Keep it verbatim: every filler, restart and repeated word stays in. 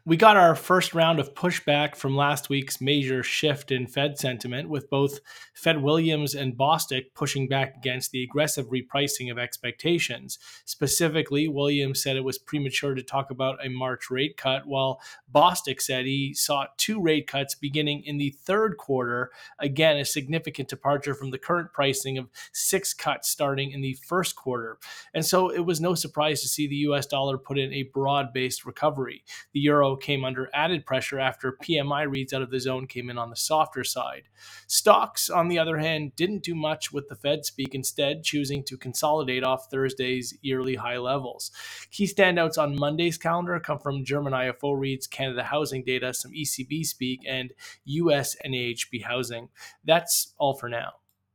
We got our first round of pushback from last week's major shift in Fed sentiment, with both Fed Williams and Bostic pushing back against the aggressive repricing of expectations. Specifically, Williams said it was premature to talk about a March rate cut, while Bostic said he saw two rate cuts beginning in the third quarter, again, a significant departure from the current pricing of six cuts starting in the first quarter. And so it was no surprise to see the U S dollar put in a broad-based recovery. The euro came under added pressure after P M I reads out of the zone came in on the softer side. Stocks, on the other hand, didn't do much with the Fed speak, instead choosing to consolidate off Thursday's yearly high levels. Key standouts on Monday's calendar come from German I F O reads, Canada housing data, some E C B speak, and U S N A H B housing. That's all for now.